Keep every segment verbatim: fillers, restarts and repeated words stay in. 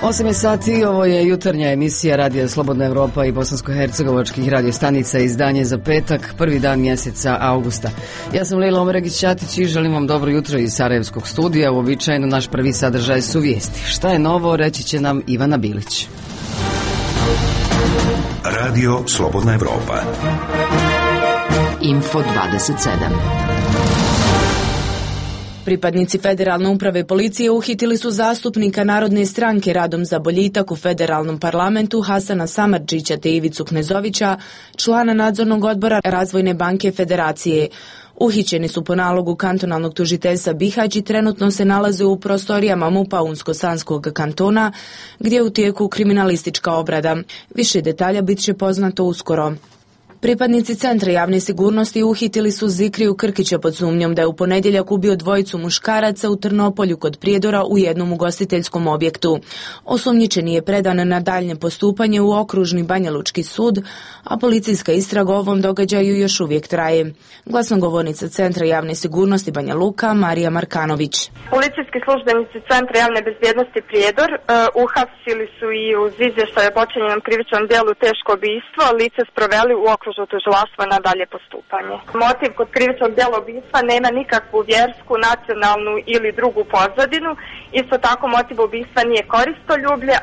osam je sati, ovo je jutarnja emisija Radija Slobodna Evropa i bosansko-hercegovačkih radiostanica, izdanje za petak, prvi dan mjeseca augusta. Ja sam Lejla Omeregić-Ćatić i želim vam dobro jutro iz Sarajevskog studija. Uobičajeno naš prvi sadržaj su vijesti. Šta je novo, reći će nam Ivana Bilić. Radio Slobodna Evropa. Info dvadeset sedam. Pripadnici Federalne uprave policije uhitili su zastupnika Narodne stranke Radom za boljitak u Federalnom parlamentu Hasana Samardžića te Ivicu Knezovića, člana nadzornog odbora Razvojne banke Federacije. Uhićeni su po nalogu kantonalnog tužiteljstva Bihać i trenutno se nalaze u prostorijama MUP-a Unsko-Sanskog kantona, gdje je u tijeku kriminalistička obrada. Više detalja bit će poznato uskoro. Pripadnici Centra javne sigurnosti uhitili su Zikriju Krkića pod sumnjom da je u ponedjeljak ubio dvojicu muškaraca u Trnopolju kod Prijedora u jednom ugostiteljskom objektu. Osumnjičeni je predan na daljnje postupanje u okružni Banjalučki sud, a policijska istraga o ovom događaju još uvijek traje. Glasnogovornica Centra javne sigurnosti Banja Luka, Marija Markanović. Policijski službenici Centra javne bezbjednosti Prijedor uh, uhapsili su i uz izvještaj o počinjenom krivičnom djelu teško ubojstvo lice sproveli u okružju tužilaštva na dalje postupanje. Motiv kod krivičnog djela ubistva nema nikakvu vjersku, nacionalnu ili drugu pozadinu. Isto tako motiv ubistva nije koristoljublje.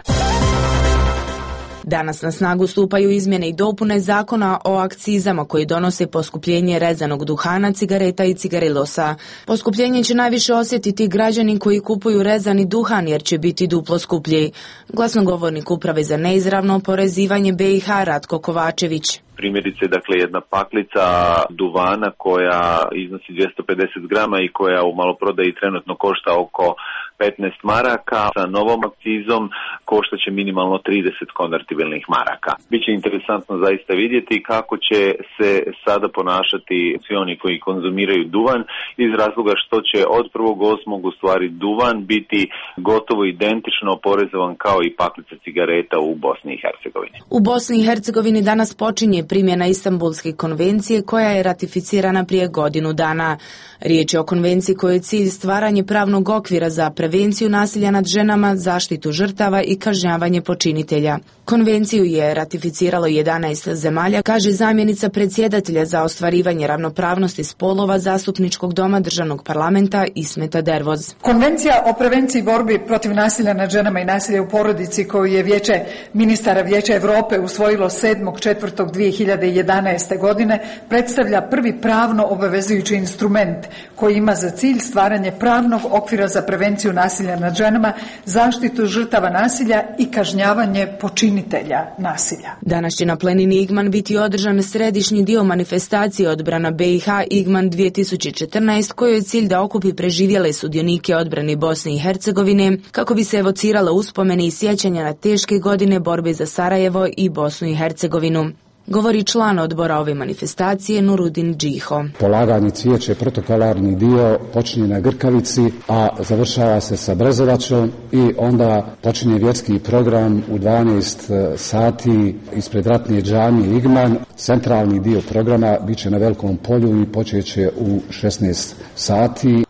Danas na snagu stupaju izmjene i dopune zakona o akcizama koji donose poskupljenje rezanog duhana, cigareta i cigarilosa. Poskupljenje će najviše osjetiti građani koji kupuju rezani duhan jer će biti duplo skuplji. Glasnogovornik Uprave za neizravno oporezivanje B i H Ratko Kovačević. Primjerice, dakle, jedna paklica duvana koja iznosi dvjesto pedeset grama i koja u maloprodaji trenutno košta oko petnaest maraka, sa novom akcizom košta će minimalno trideset konvertibilnih maraka. Biće interesantno zaista vidjeti kako će se sada ponašati svi oni koji konzumiraju duvan, iz razloga što će od prvog osmog u stvari duvan biti gotovo identično oporezovan kao i paklica cigareta u Bosni i Hercegovini. U Bosni i Hercegovini danas počinje primjena Istanbulske konvencije koja je ratificirana prije godinu dana. Riječ je o konvenciji kojoj je cilj stvaranje pravnog okvira za prevenciju nasilja nad ženama, zaštitu žrtava i kažnjavanje počinitelja. Konvenciju je ratificiralo jedanaest zemalja, kaže zamjenica predsjedatelja za ostvarivanje ravnopravnosti spolova Zastupničkog doma Državnog parlamenta Ismeta Dervoz. Konvencija o prevenciji borbi protiv nasilja nad ženama i nasilja u porodici koju je Vijeće ministara Vijeća Europe usvojilo sedmog četvrtog dvije hiljade jedanaeste. godine predstavlja prvi pravno obavezujući instrument koji ima za cilj stvaranje pravnog okvira za prevenciju nasilja nad ženama, zaštitu žrtava nasilja i kažnjavanje počinitelja nasilja. Danas će na planini Igman biti održan središnji dio manifestacije odbrana B i H Igman dvije tisuće četrnaest, kojoj je cilj da okupi preživjele sudionike odbrane Bosne i Hercegovine kako bi se evocirala uspomene i sjećanja na teške godine borbe za Sarajevo i Bosnu i Hercegovinu. Govori član odbora ove manifestacije Nurudin Džiho. Polaganje cvijeća, protokolarni dio počinje na Grkavici, a završava se sa Brezovačom i onda počinje vjerski program u dvanaest sati ispred ratne džamije Igman. Centralni dio programa bit će na Velikom polju i počeće u šesnaest sati.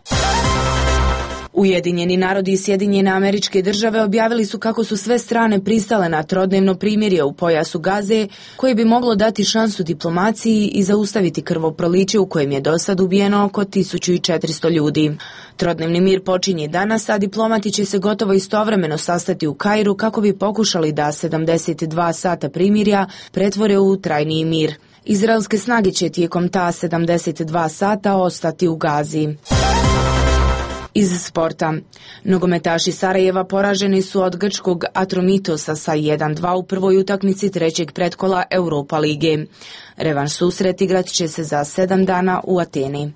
Ujedinjeni narodi i Sjedinjene Američke Države objavili su kako su sve strane pristale na trodnevno primirje u pojasu Gaze, koje bi moglo dati šansu diplomaciji i zaustaviti krvoproliće u kojem je dosad ubijeno oko tisuću četiristo ljudi. Trodnevni mir počinje danas, a diplomati će se gotovo istovremeno sastati u Kairu kako bi pokušali da sedamdeset dva sata primirja pretvore u trajniji mir. Izraelske snage će tijekom ta sedamdeset dva sata ostati u Gazi. Iz sporta. Nogometaši Sarajeva poraženi su od grčkog Atromitosa sa jedan dva u prvoj utakmici trećeg pretkola Europa lige. Revanš susret igrat će se za sedam dana u Ateni.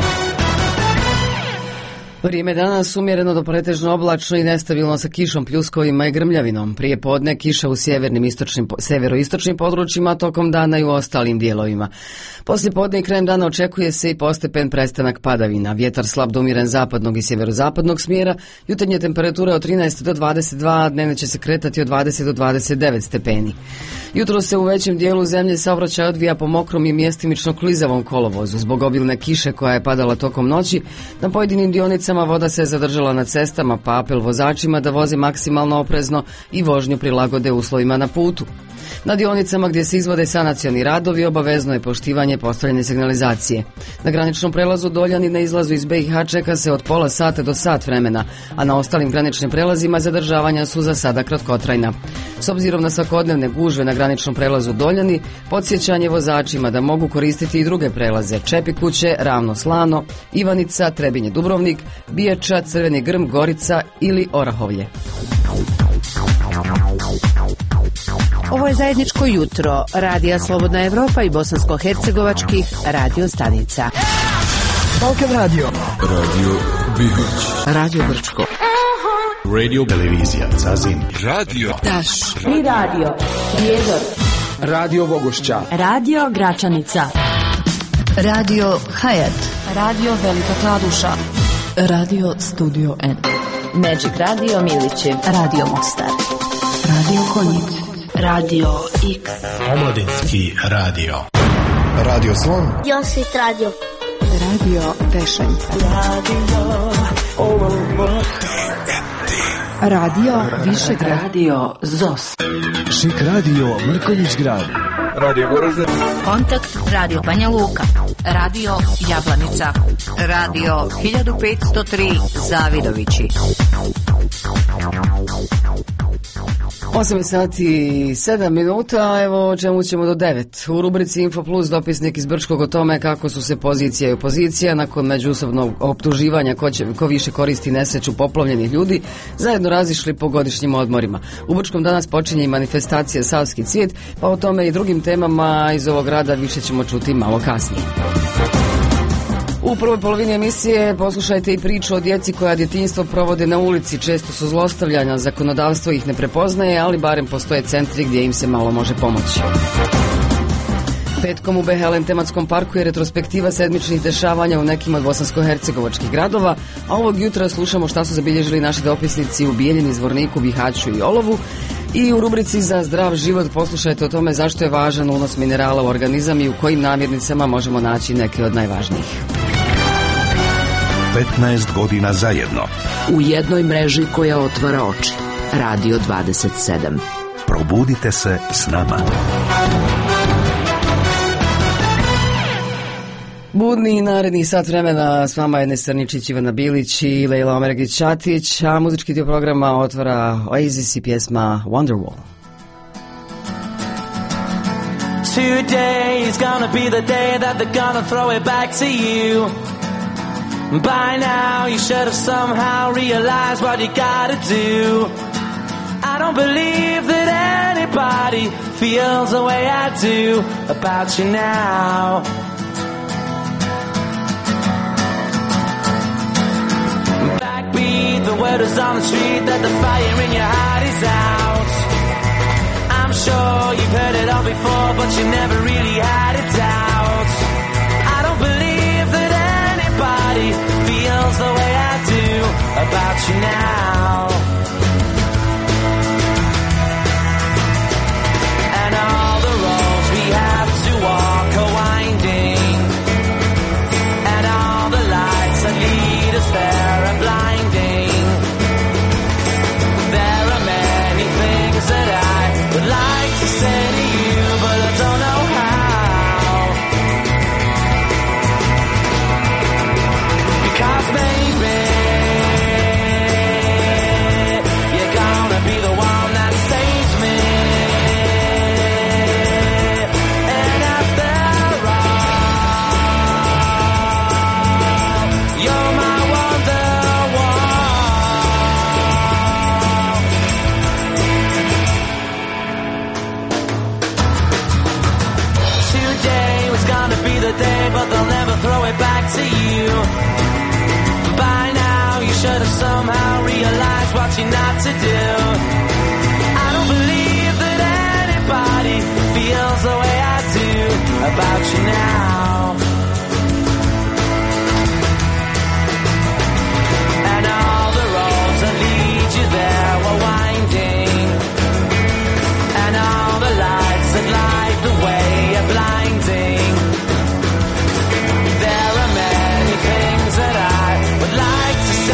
Vrijeme danas umjereno do pretežno oblačno i nestabilno sa kišom, pljuskovima i grmljavinom. Prije podne kiša u sjevernim istočnim, severoistočnim područjima, tokom dana i u ostalim dijelovima. Poslije podne i krajem dana očekuje se i postepen prestanak padavina. Vjetar slab do umjeren zapadnog i sjeverozapadnog smjera, jutarnje temperature od trinaest do dvadeset dva, a dnevne će se kretati od dvadeset do dvadeset devet stepeni. Jutro se u većem dijelu zemlje saobraćaj odvija po mokrom i mjestimično klizavom kolovozu. Zbog obilne kiše koja je padala tokom noći, na pojedinim dionicama cestama, voda se zadržala na cestama, pa apel vozačima da voze maksimalno oprezno i vožnju prilagode uslovima na putu. Na dionicama gdje se izvode sanacioni radovi obavezno je poštivanje postavljene signalizacije. Na graničnom prelazu Doljani na izlazu iz B i H čeka se od pola sata do sat vremena, a na ostalim graničnim prelazima zadržavanja su za sada kratkotrajna. S obzirom na svakodnevne gužve na graničnom prelazu Doljani, podsjećanje vozačima da mogu koristiti i druge prelaze: Čepikuće, Ravno Slano, Ivanica, Trebinje Dubrovnik, Biječa, Crveni Grm, Gorica ili Orahovlje. Ovo je zajedničko jutro Radija Slobodna Evropa i bosansko-hercegovačkih radio stanica. Balkan Radio, Radio Bihać, Radio Brčko, Radio Televizija Zazin, Radio Taš, Tri Radio, Prijedor, Radio Vogošća, Radio Gračanica, Radio Hayat, Radio Velika Kladuša, Radio Studio N, Magic Radio Milići, Radio Mostar, Radio Konjic, Radio X, Omladinski radio, Radio Slon, Josit Radio, Radio Pešanica, Radio Višegrad, Radio Zos, Šik Radio Mrkonjić Grad, Radio Goražde, Kontakt Radio Banja Luka, Radio Jablanica, Radio hiljadu petsto tri Zavidovići. osam sati i sedam minuta, evo o čemu ćemo do devet. U rubrici Info Plus dopisnik iz Brčkog o tome kako su se pozicija i opozicija nakon međusobnog optuživanja ko, će, ko više koristi nesreću poplavljenih ljudi zajedno razišli po godišnjim odmorima. U Brčkom danas počinje i manifestacija Savski cvijet, pa o tome i drugim temama iz ovog rada više ćemo čuti malo kasnije. U prvoj polovini emisije poslušajte i priču o djeci koja djetinjstvo provode na ulici. Često su zlostavljanja, zakonodavstvo ih ne prepoznaje, ali barem postoje centri gdje im se malo može pomoći. Petkom u Behelen tematskom parku je retrospektiva sedmičnih dešavanja u nekim od bosansko-hercegovačkih gradova, a ovog jutra slušamo šta su zabilježili naši dopisnici u Bijeljini, Zvorniku, Bihaću i Olovu. I u rubrici za zdrav život poslušajte o tome zašto je važan unos minerala u organizam i u kojim namirnicama možemo naći neke od najvažnijih. petnaest godina zajedno. U jednoj mreži koja otvara oči. Radio dvadeset sedam. Probudite se s nama. Budni naredni sat vremena s vama je Nestor Ničić, Ivana Bilić i Lejla Omeregić-Čatić, a muzički dio programa otvara Oasis i pjesma Wonderwall. Today is gonna be the day that they're gonna throw it back to you. By now you should have somehow realized what you gotta do. I don't believe that anybody feels the way I do about you now. Backbeat, the word is on the street that the fire in your heart is out. I'm sure you've heard it all before, but you never really had a doubt. I don't believe that anybody feels the way I do about you now. And all the roads we have to walk are winding, and all the lights that lead us there are blinding. There are many things that I would like to say to you, but I don't know how. Because maybe you're gonna be the one that saves me. And after all, you're my Wonderwall. Today was gonna be the day, but they'll never throw it back to you. By now you should have somehow realized what you're not to do. I don't believe that anybody feels the way I do about you now. And all the roads that lead you there were winding, and all the lights that light the way are blinding. There are many things that I would like to say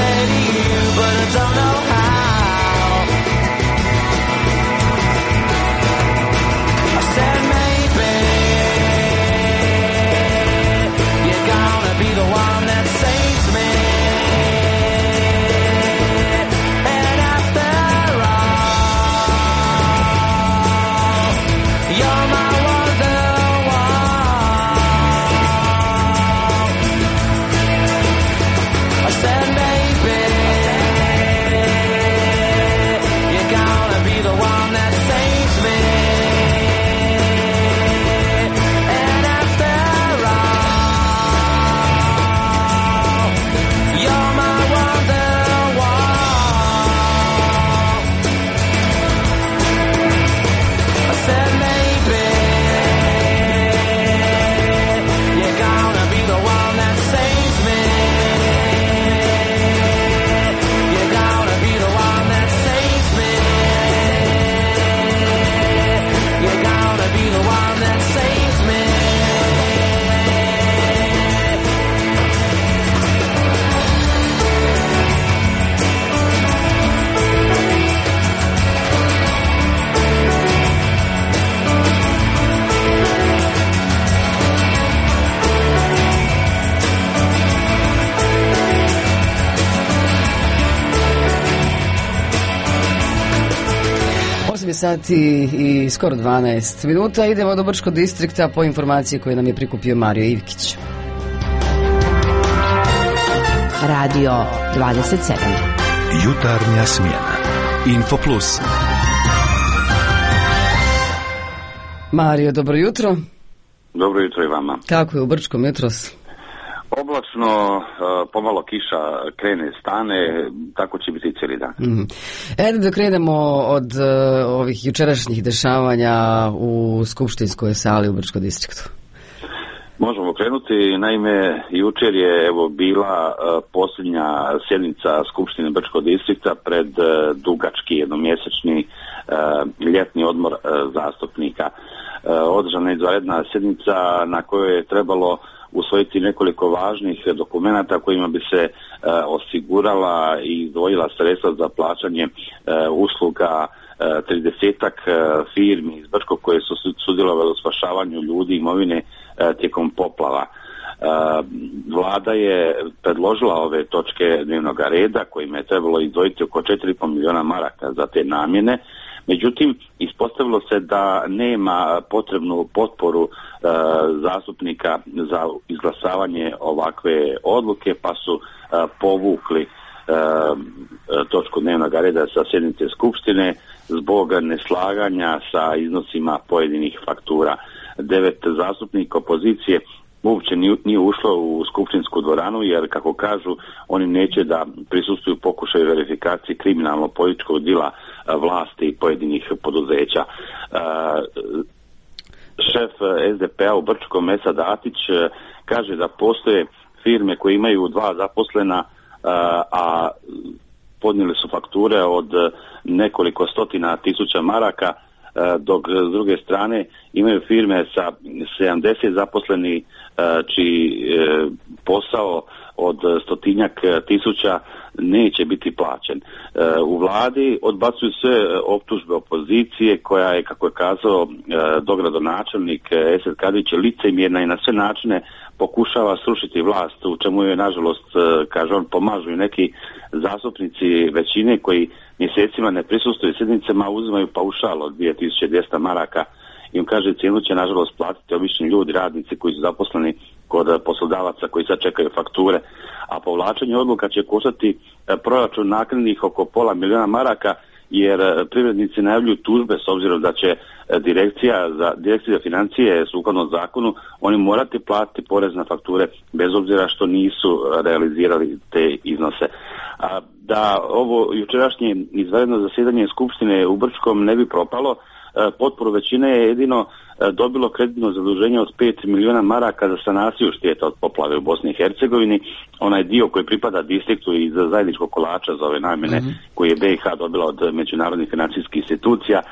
sati i skoro dvanaest minuta. Idemo do Brčkog distrikta po informacije koje nam je prikupio Mario Ivkić. Radio dvadeset sedam. Jutarnja smjena. Info Plus. Mario, dobro jutro. Dobro jutro i vama. Kako je u Brčkom jutros? Oblačno, pomalo kiša krene, stane, tako će biti cijeli dan. Mm. Ajde da krenemo od uh, ovih jučerašnjih dešavanja u skupštinskoj sali u Brčkom distriktu. Možemo krenuti, naime jučer je evo bila uh, posljednja sjednica Skupštine Brčkog distrikta pred uh, dugački jednomjesečni uh, ljetni odmor uh, zastupnika. Uh, održana je izvanredna sjednica na kojoj je trebalo usvojiti nekoliko važnih dokumenata kojima bi se uh, osigurala i izdvojila sredstva za plaćanje uh, usluga tridesetak uh, firmi iz Brčkog koje su sudjelovale u spašavanju ljudi i imovine uh, tijekom poplava. Uh, Vlada je predložila ove točke dnevnog reda kojima je trebalo izdvojiti oko četiri i pol milijuna maraka za te namjene. Međutim, ispostavilo se da nema potrebnu potporu e, zastupnika za izglasavanje ovakve odluke, pa su e, povukli e, točku dnevnog reda sa sjednice Skupštine zbog neslaganja sa iznosima pojedinih faktura. Devet zastupnika opozicije uopće nije ušlo u skupštinsku dvoranu jer, kako kažu, oni neće da prisustvuju pokušaju verifikacije kriminalno-političkog dila vlasti pojedinih poduzeća. Šef es de pe a u Brčkom Esad Atić kaže da postoje firme koje imaju dva zaposlena, a podnijeli su fakture od nekoliko stotina tisuća maraka, dok s druge strane imaju firme sa sedamdeset zaposlenih čiji posao od stotinjak tisuća neće biti plaćen. U vladi odbacuju sve optužbe opozicije koja je, kako je kazao dogradonačelnik Esad Kadić, licemjerna i na sve načine pokušava srušiti vlast, u čemu je nažalost, kaže on, pomažu i neki zastupnici većine koji mjesecima ne prisustvuju sjednicama, uzimaju paušal od dvije tisuće dvjesto maraka i on kaže cijenu će nažalost platiti obični ljudi, radnici koji su zaposleni kod poslodavaca koji sad čekaju fakture, a povlačenje odluka će koštati proračun naknadnih oko pola milijuna maraka jer privrednici najavljuju tužbe s obzirom da će direkcija za, direkcija za financije sukladno zakonu oni morati platiti porez na fakture bez obzira što nisu realizirali te iznose. A da ovo jučerašnje izvanredno zasjedanje Skupštine u Brčkom ne bi propalo, potporu većine je jedino dobilo kreditno zaduženje od pet milijuna maraka za sanaciju šteta od poplave u Bosni i Hercegovini, onaj dio koji pripada distriktu iz zajedničkog kolača za ove namjene mm-hmm. koji je be i ha dobila od međunarodnih financijskih institucija.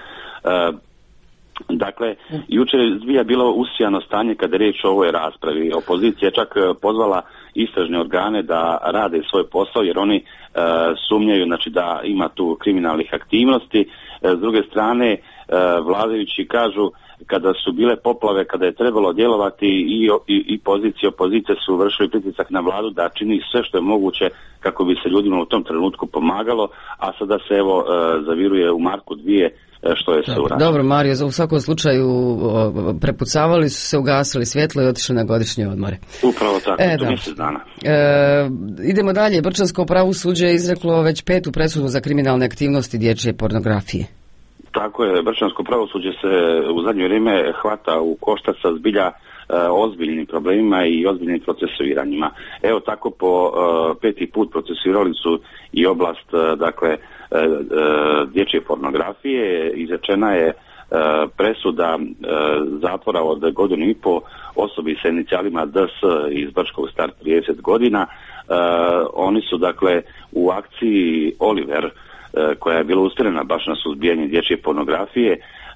Dakle, jučer je zbilja bilo usijano stanje kada je riječ o ovoj raspravi. Opozicija je čak pozvala istražne organe da rade svoj posao jer oni e, sumnjaju, znači, da ima tu kriminalnih aktivnosti. E, s druge strane, e, vladajući kažu kada su bile poplave, kada je trebalo djelovati i, i, i pozicije i opozicije su vršili pritisak na vladu da čini sve što je moguće kako bi se ljudima u tom trenutku pomagalo, a sada se evo e, zaviruje u Marku dvije što je se uradio. Dobro, Mario, u svakom slučaju prepucavali su se, ugasili svjetlo i otišli na godišnje odmore. Upravo tako, e, to mjesec dana. E, idemo dalje. Brčansko pravosuđe je izreklo već petu presudu za kriminalne aktivnosti dječje pornografije. Tako je, Brčansko pravosuđe se u zadnje vrijeme hvata u koštac sa zbilja e, ozbiljnim problemima i ozbiljnim procesuiranjima. Evo tako po e, peti put procesuirali su i oblast, e, dakle, E, e, dječje pornografije. Izrečena je e, presuda e, zatvora od godinu i po osobi sa inicijalima de es iz Brčkog, star trideset godina. E, oni su dakle u akciji Oliver, e, koja je bila usmjerena baš na suzbijanje dječje pornografije, e,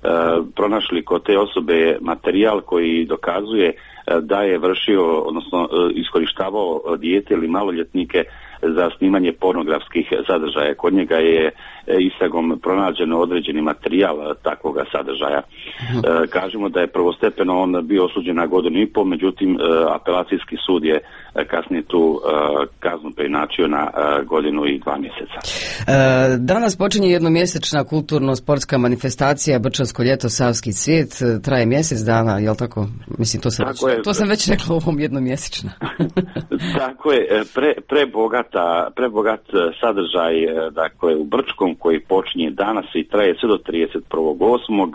pronašli kod te osobe materijal koji dokazuje da je vršio, odnosno iskorištavao dijete ili maloljetnike za snimanje pornografskih sadržaja. Kod njega je istragom pronađeno određeni materijal takvog sadržaja. E, kažemo da je prvostepeno on bio osuđen na godinu i pol, međutim apelacijski sud je kasnije tu e, kaznu preinačio na e, godinu i dva mjeseca. E, danas počinje jednomjesečna kulturno-sportska manifestacija Brčansko ljeto Savski cvijet, traje mjesec dana, jel tako? Mislim, to sam, tako već, je, to sam već rekla u ovom jednomjesečna. Tako je, pre, prebogata, prebogat sadržaj, dakle, u Brčkom koji počinje danas i traje sve do trideset prvog osmog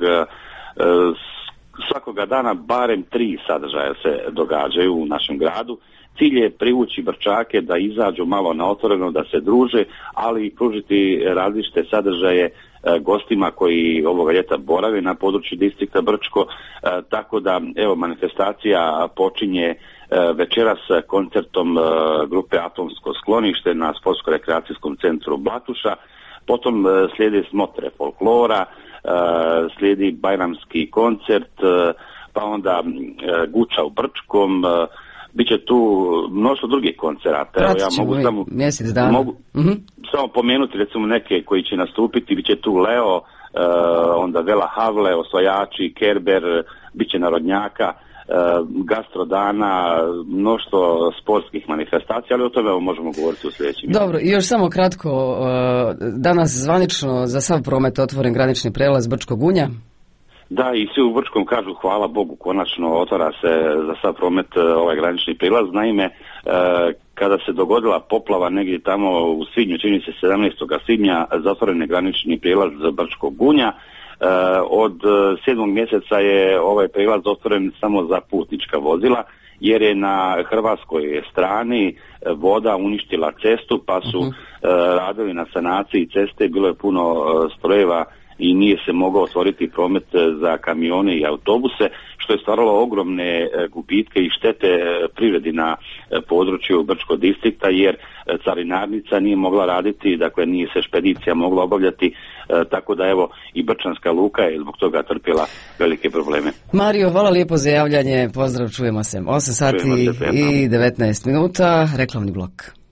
Svakoga dana barem tri sadržaja se događaju u našem gradu. Cilj je privući Brčake da izađu malo na otvoreno, da se druže, ali i pružiti različite sadržaje gostima koji ovoga ljeta borave na području distrikta Brčko, tako da evo manifestacija počinje večeras koncertom grupe Atomsko sklonište na sportsko-rekreacijskom centru Blatuša, potom slijede smotre folklora, slijedi bajramski koncert, pa onda Guča u Brčkom, biće tu mnoštvo drugih koncerata. Evo, ja mogu samo, mjesec dana. Mogu mm-hmm. samo pomenuti recimo neke koji će nastupiti, biće tu Leo, uh, onda Vela Havle, Osvajači, Kerber, biće Narodnjaka, uh, Gastrodana, mnoštvo sportskih manifestacija, ali o tome možemo govoriti u sljedećim. Dobro, i još samo kratko, uh, danas zvanično za sav promet otvoren granični prelaz Brčko-Gunja. Da, i svi u Brčkom kažu hvala Bogu, konačno otvara se za sav promet ovaj granični prilaz. Naime, e, kada se dogodila poplava negdje tamo u svibnju, čini se sedamnaestog svibnja, zatvoren je granični prilaz Brčkog Gunja. E, od sedmog mjeseca je ovaj prilaz otvoren samo za putnička vozila, jer je na hrvatskoj strani voda uništila cestu, pa su uh-huh. e, radili na sanaciji ceste, bilo je puno e, strojeva i nije se mogao otvoriti promet za kamione i autobuse, što je stvaralo ogromne gubitke i štete privredi na području Brčkog distrikta, jer carinarnica nije mogla raditi, dakle nije se špedicija mogla obavljati, tako da evo i Brčanska luka je zbog toga trpjela velike probleme. Mario, hvala lijepo za javljanje, pozdrav, čujemo se. osam sati se, i devetnaest minuta, reklamni blok.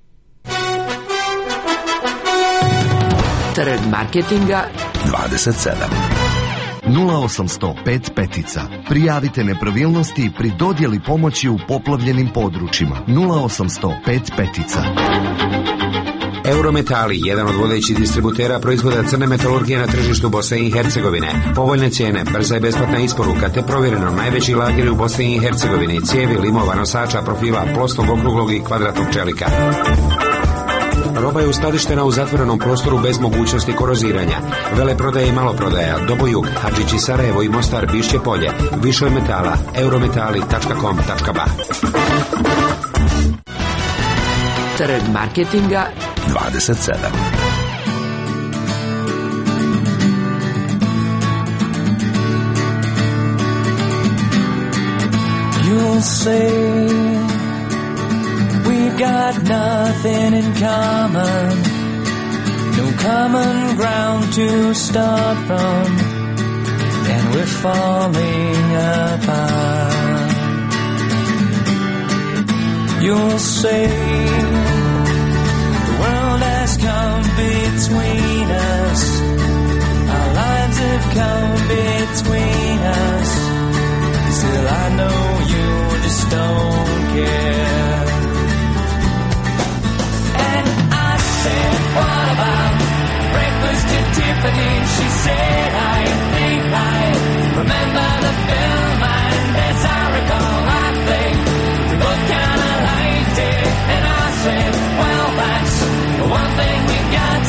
Trg marketinga dvadeset sedam. nula osamsto pet petica. Prijavite nepravilnosti pri dodjeli pomoći u poplavljenim područjima. nula osamsto pet petica. Eurometali, jedan od vodećih distributera proizvoda crne metalurgije na tržištu Bosne i Hercegovine. Povoljne cijene, brza i besplatna isporuka te provjereno najveći lageri u Bosni i Hercegovini, cijevi, limova, nosača, profila, plosnog, okruglog i kvadratnog čelika. Roba je uskladištena u zatvorenom prostoru bez mogućnosti koroziranja. Veleprodaja i maloprodaja, Dobojug, Hadžići Sarajevo i Mostar, Bišće Polje. Više od metala, eurometali tačka com tačka ba. Trg marketinga dvadeset sedam. You'll say we've got nothing in common, no common ground to start from, and we're falling apart. You'll say the world has come between us, our lives have come between us, still I know you just don't care. What about breakfast at Tiffany's? She said, I think I remember the film, and as I recall, I think we both kind of liked it. And I said, well, that's the one thing we got.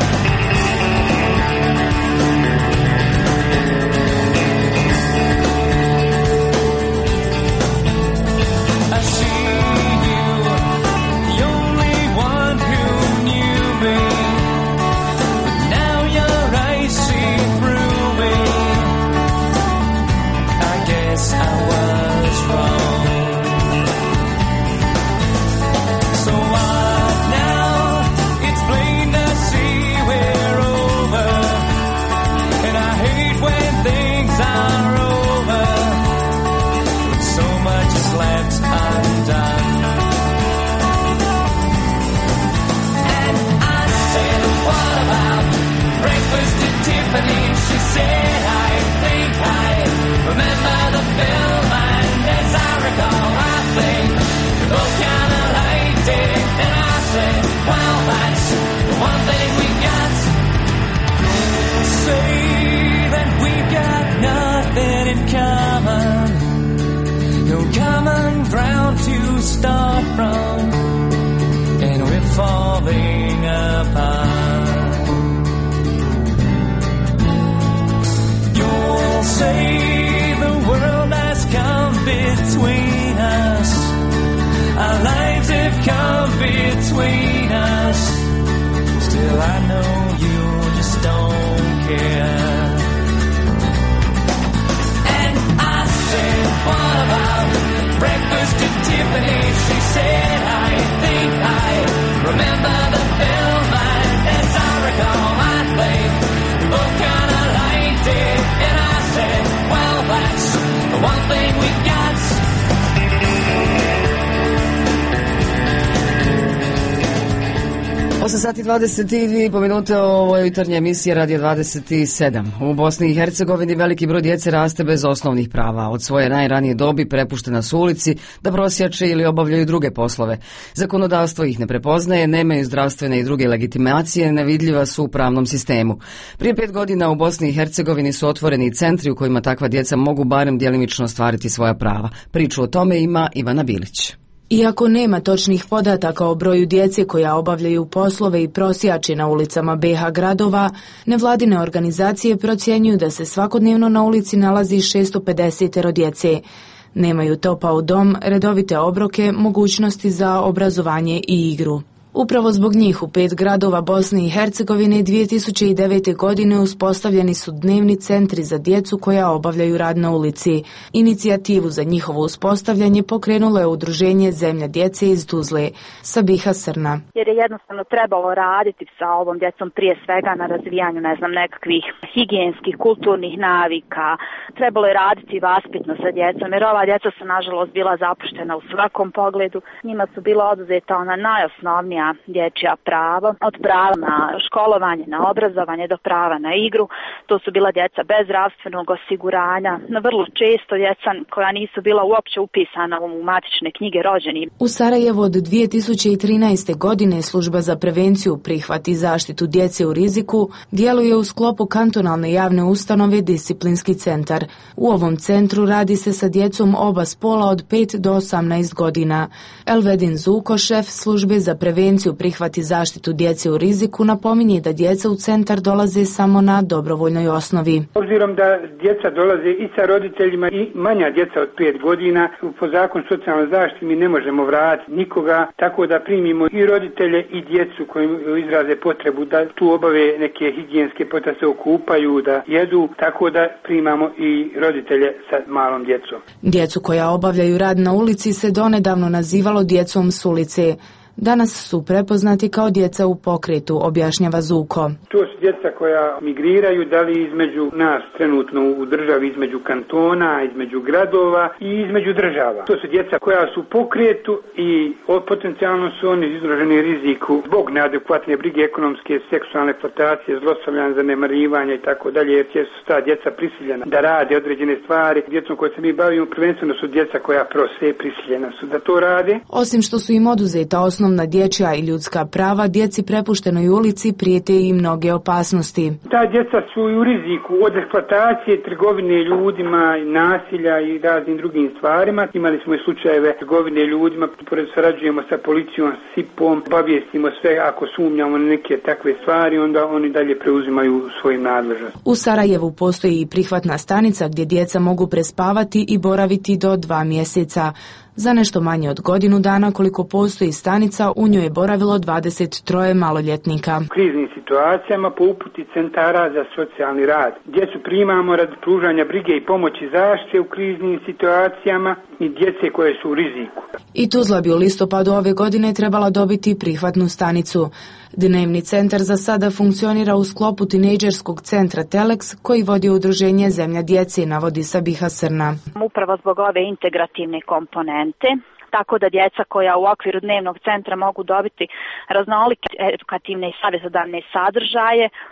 I see you, the only one who knew me, but now your eyes see through me. I guess I was wrong. So what now? It's plain to see we're over, and I hate when things in common, no common ground to start from, and we're falling apart. You'll say the world has come between us, our lives have come between us, still I know you just don't care. And I said, what about breakfast at Tiffany's? She said, I think I remember the film, and as I recall, I think we both kinda liked it. And I said, well, that's the one thing we got. osam sati dvadeset dvije po minute, ovo je jutarnja emisija Radio dvadeset sedam. U Bosni i Hercegovini veliki broj djece raste bez osnovnih prava. Od svoje najranije dobi prepuštena su ulici da prosjače ili obavljaju druge poslove. Zakonodavstvo ih ne prepoznaje, nemaju zdravstvene i druge legitimacije, nevidljiva su u pravnom sistemu. Prije pet godina u Bosni i Hercegovini su otvoreni centri u kojima takva djeca mogu barem djelimično ostvariti svoja prava. Priču o tome ima Ivana Bilić. Iako nema točnih podataka o broju djece koja obavljaju poslove i prosjače na ulicama be ha gradova, nevladine organizacije procjenjuju da se svakodnevno na ulici nalazi šesto pedeset djece. Nemaju topao dom, redovite obroke, mogućnosti za obrazovanje i igru. Upravo zbog njih u pet gradova Bosne i Hercegovine dvije tisuće devete. godine uspostavljeni su dnevni centri za djecu koja obavljaju rad na ulici. Inicijativu za njihovo uspostavljanje pokrenulo je udruženje Zemlja djece iz Tuzle. Sabiha Srna. Jer je jednostavno trebalo raditi sa ovom djecom prije svega na razvijanju, ne znam, nekakvih higijenskih, kulturnih navika. Trebalo je raditi vaspitno sa djecom, jer ova djeca su nažalost bila zapuštena u svakom pogledu. Njima su bila oduzeta ona najosnovnija dječja prava, od prava na školovanje, na obrazovanje do prava na igru. To su bila djeca bez zdravstvenog osiguranja, vrlo često djeca koja nisu bila uopće upisana u matične knjige rođenih. U Sarajevu od dvije tisuće trinaeste. godine Služba za prevenciju, prihvat i zaštitu djece u riziku djeluje u sklopu kantonalne javne ustanove Disciplinski centar. U ovom centru radi se sa djecom oba spola od pet do osamnaest godina. Elvedin Zuko, šef Službe za prevenciju, prihvat i zaštitu djece u riziku, napominje da djeca u centar dolaze samo na dobrovoljnoj osnovi. Obzirom da djeca dolaze i sa roditeljima i manja djeca od pet godina, po zakonu socijalnoj zaštiti mi ne možemo vratiti nikoga, tako da primimo i roditelje i djecu koji izraze potrebu da tu obave neke higijenske potrebe, da se okupaju, da jedu, tako da primamo i roditelje sa malom djecom. Djecu koja obavljaju rad na ulici se donedavno nazivalo djecom s ulice. Danas su prepoznati kao djeca u pokretu, objašnjava Zuko. To su djeca koja migriraju, da li između nas trenutno u državi, između kantona, između gradova i između država. To su djeca koja su u pokretu i potencijalno su oni izloženi riziku zbog neadekvatne brige, ekonomske, seksualne eksploatacije, zlostavljanja, zanemarivanja i tako dalje, jer će su ta djeca prisiljena da rade određene stvari. Djecom koje se mi bavimo prvenstveno su djeca koja prose, prisiljena su da to rade. Osim što su im oduzeta osnovna na dječja i ljudska prava, djeci prepuštenoj ulici prijete i mnoge opasnosti. Ta djeca su u riziku od eksploatacije, trgovine ljudima, nasilja i raznim drugim stvarima. Imali smo i slučajeve trgovine ljudima, pored sarađujemo sa policijom, s I P om, obavijestimo sve ako sumnjamo na neke takve stvari, onda oni dalje preuzimaju svojim nadležnostima. U Sarajevu postoji i prihvatna stanica gdje djeca mogu prespavati i boraviti do dva mjeseca. Za nešto manje od godinu dana koliko postoji stanica, u njoj je boravilo dvadeset tri maloljetnika. U kriznim situacijama po uputi centara za socijalni rad. Djecu primamo radi pružanja brige i pomoći zaštite u kriznim situacijama i djece koje su u riziku. I Tuzla bi u listopadu ove godine trebala dobiti prihvatnu stanicu. Dnevni centar za sada funkcionira u sklopu tinejdžerskog centra Telex koji vodi udruženje Zemlja djece, navodi Sabiha Srna. Upravo zbog ove integrativne komponente, tako da djeca koja u okviru dnevnog centra mogu dobiti raznolike edukativne i savjetodavne sadržaje,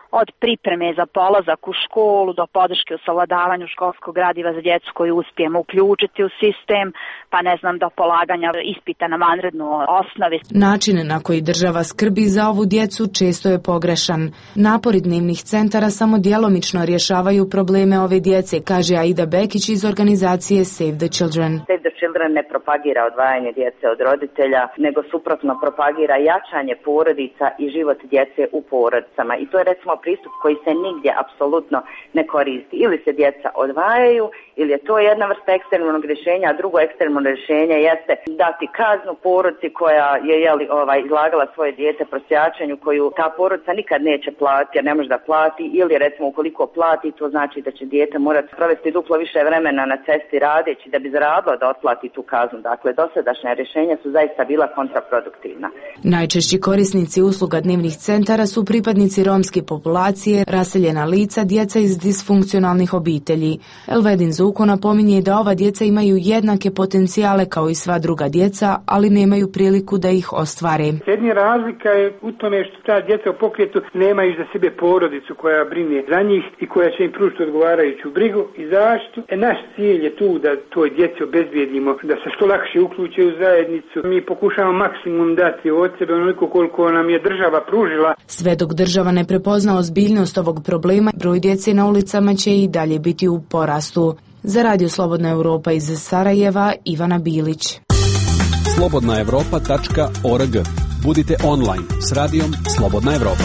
od pripreme za polazak u školu do podrške u savladavanju školskog gradiva za djecu koju uspijemo uključiti u sistem, pa ne znam, do polaganja ispita na vanrednu osnovi. Način na koji država skrbi za ovu djecu često je pogrešan. Napori dnevnih centara samo djelomično rješavaju probleme ove djece, kaže Aida Bekić iz organizacije Save the Children. Save the Children ne propagira odvajanje djece od roditelja, nego suprotno propagira jačanje porodica i život djece u porodicama. I to je recimo pristup koji se nigdje apsolutno ne koristi. Ili se djeca odvajaju, ili je to jedna vrsta ekstremnog rješenja, a drugo ekstremno rješenje jeste dati kaznu porodici koja je jeli, ovaj, izlagala svoje dijete prosjačenju, koju ta porodica nikad neće platiti jer ne može da plati, ili recimo ukoliko plati, to znači da će dijete morati provesti duplo više vremena na cesti radeći da bi zaradilo da otplati tu kaznu. Dakle, dosadašnja rješenja su zaista bila kontraproduktivna. Najčešći korisnici usluga dnevnih centara su pripadnici romske populacije, raseljena lica, djeca iz disfunkcionalnih obitelji. Elvedin Zuko napominje da ova djeca imaju jednake potencijale kao i sva druga djeca, ali nemaju priliku da ih ostvare. Jedina razlika je u tome što ta djeca u pokretu nemaju za sebe porodicu koja brine za njih i koja će im pružiti odgovarajuću brigu i zaštitu. E, naš cilj je tu da toj djeci obezbijedimo da se što lakše uključe u zajednicu. Mi pokušavamo maksimum dati od sebe onoliko koliko nam je država pružila. Sve dok država ne prepozna ozbiljnost ovog problema, broj djece na ulicama će i dalje biti u porastu. Za Radio Slobodna Europa iz Sarajeva, Ivana Bilić. slobodna europa tačka org. Budite online s radijom Slobodna Europa.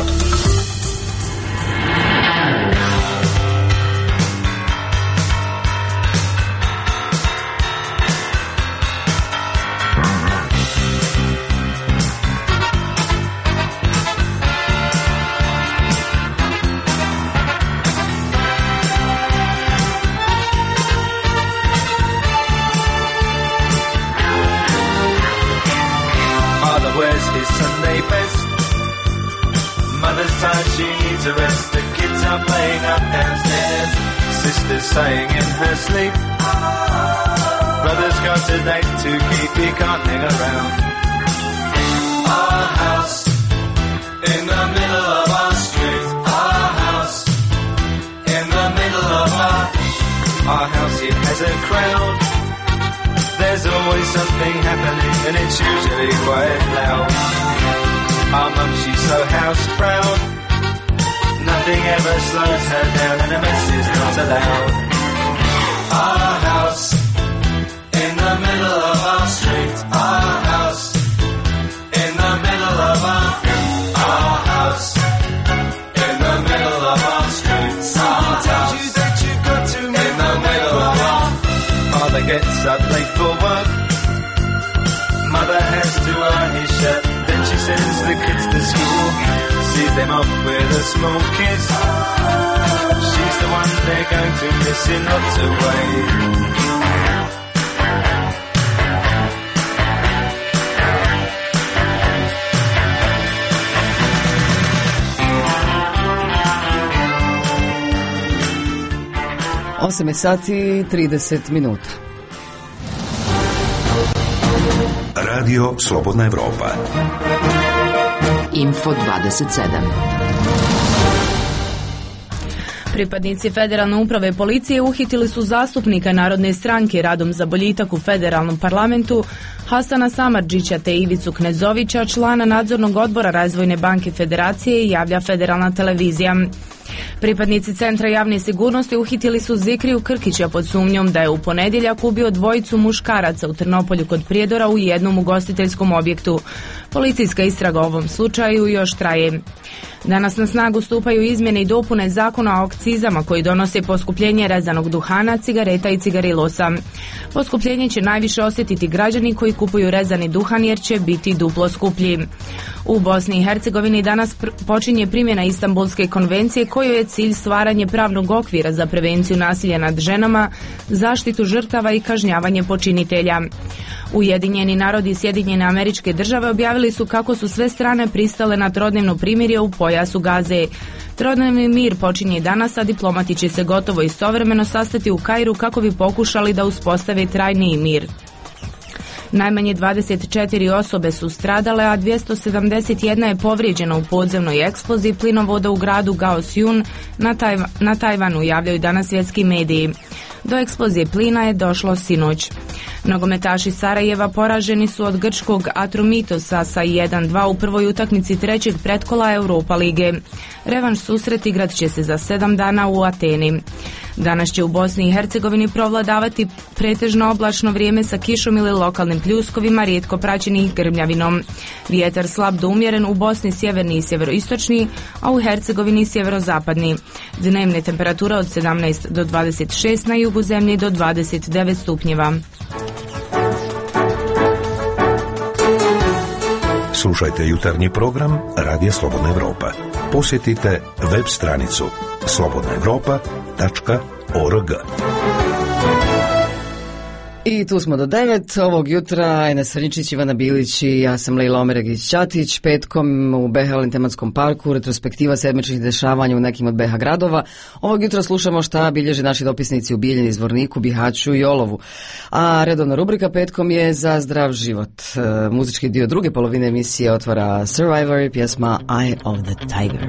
Mother's tired, she needs a rest. The kids are playing up downstairs. Sister's sighing in her sleep. Brother's got a date to keep, he can't hang around. Our house in the middle of our street. Our house in the middle of our Our house, it has a crowd. There's always something happening and it's usually quite loud. Our mum, she's so house proud. Nothing ever slows her down and a mess is not allowed. Our house in the middle of our street. Our house in the middle of our Our house in the middle of our street. Our house you that you've got to in the middle of our Father gets up late for work. Mother has to earn his shirt. Then she sends the kids to school, sees them off with a small kiss. She's the one they're going to miss in lots of ways. osam sati i trideset minuta. Radio Slobodna Europa. Info dvadeset sedam. Pripadnici Federalne uprave policije uhitili su zastupnika Narodne stranke Radom za boljitak u Federalnom parlamentu Hasana Samardžića te Ivicu Knezovića, člana nadzornog odbora Razvojne banke Federacije, javlja Federalna televizija. Pripadnici Centra javne sigurnosti uhitili su Zikriju Krkića pod sumnjom da je u ponedjeljak ubio dvojicu muškaraca u Trnopolju kod Prijedora u jednom ugostiteljskom objektu. Policijska istraga o ovom slučaju još traje. Danas na snagu stupaju izmjene i dopune zakona o akcizama koji donose poskupljenje rezanog duhana, cigareta i cigarilosa. Poskupljenje će najviše osjetiti građani koji kupuju rezani duhan jer će biti duplo skuplji. U Bosni i Hercegovini danas pr- počinje primjena Istanbulske konvencije kojoj je cilj stvaranje pravnog okvira za prevenciju nasilja nad ženama, zaštitu žrtava i kažnjavanje počinitelja. Ujedinjeni narodi i Sjedinjene Američke Države objavili su kako su sve strane pristale na trodnevno primirje u pojasu Gaze. Trodnevni mir počinje danas, a diplomati će se gotovo istovremeno sastati u Kairu kako bi pokušali da uspostave trajniji mir. Najmanje dvadeset četiri osobe su stradale, a dvjesto sedamdeset jedna je povrijeđena u podzemnoj eksploziji plinovoda u gradu Kaohsiung na, Tajva, na Tajvanu, javljaju danas svjetski mediji. Do eksplozije plina je došlo sinoć. Nogometaši Sarajeva poraženi su od grčkog Atromitosa sa jedan dva u prvoj utakmici trećeg pretkola Europa lige. Revanš susret igrat će se za sedam dana u Ateni. Danas će u Bosni i Hercegovini provladavati pretežno oblačno vrijeme sa kišom ili lokalnim pljuskovima, rijetko praćenih grmljavinom. Vjetar slab do umjeren, u Bosni sjeverni i sjeveroistočni, a u Hercegovini sjeverozapadni. Dnevne temperature od sedamnaest do dvadeset šest, na jugu zemlje do dvadeset devet stupnjeva. Slušajte jutarnji program Radija Slobodna Evropa. Posjetite web stranicu slobodna evropa tačka org. I tu smo do devet ovog jutra. Ena Srničić, Ivana Bilić i ja sam Lejla Omeregić-Ćatić. Petkom u B H L tematskom parku retrospektiva sedmičnih dešavanja u nekim od B H gradova. Ovog jutra slušamo šta bilježe naši dopisnici u Bijeljini, Zvorniku, Bihaću i Olovu. A redovna rubrika petkom je za zdrav život. E, muzički dio druge polovine emisije otvara Survivor i pjesma Eye of the Tiger.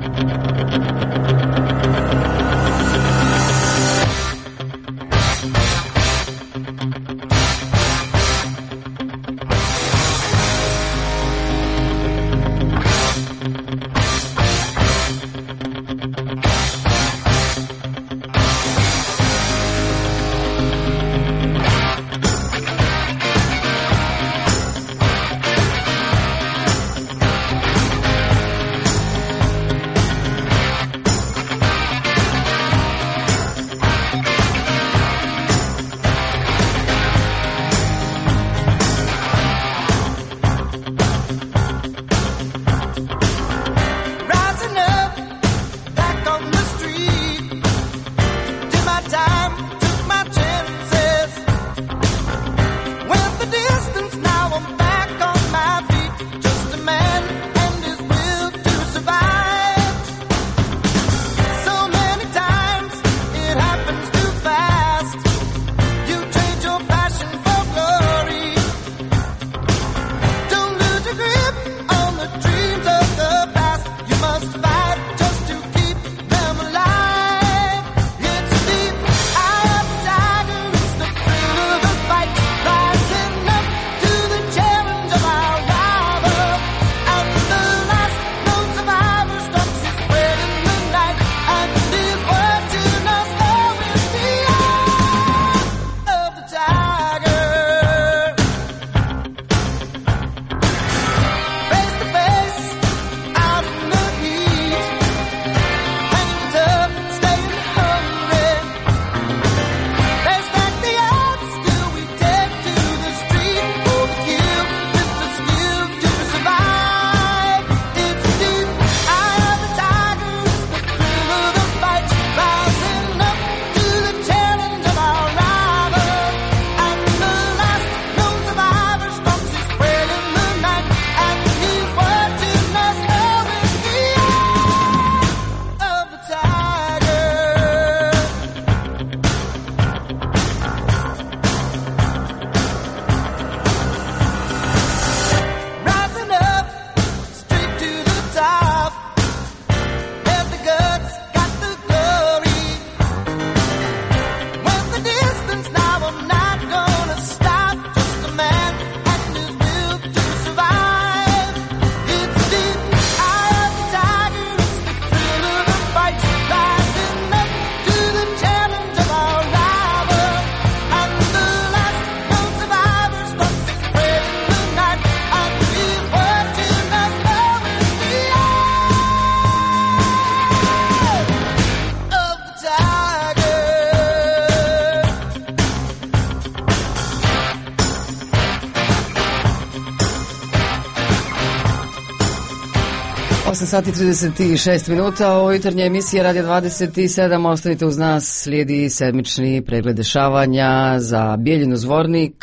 osam sati trideset šest minuta, ovo jutarnja emisija Radio dvadeset sedam, ostanite uz nas, slijedi sedmični pregled dešavanja za Bijeljinu, Zvornik,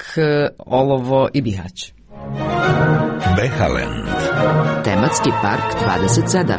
Olovo i Bihać. Behaland. Tematski park dvadeset sedam.